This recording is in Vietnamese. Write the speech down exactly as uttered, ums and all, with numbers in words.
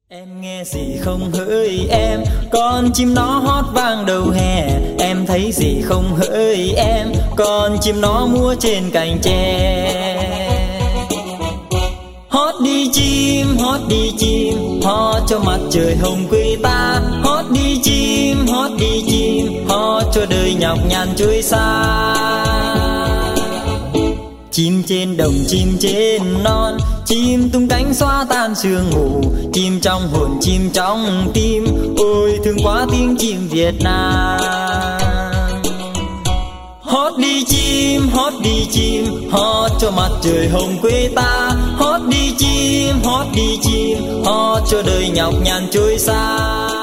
Em nghe gì không hỡi em, con chim nó hót vang đầu hè. Em thấy gì không hỡi em, con chim nó múa trên cành tre. Hót đi chim, hót đi chim, hót cho mặt trời hồng quê ta. Hót đi chim, hót đi chim, hót cho đời nhọc nhằn trôi xa. Chim trên đồng, chim trên non, chim tung cánh xóa tan sương mù. Chim trong hồn, chim trong tim, ôi thương quá tiếng chim Việt Nam. Hót đi chim, hót đi chim, hót cho mặt trời hồng quê ta. Hót đi chim, hót đi chim, hót cho đời nhọc nhằn trôi xa.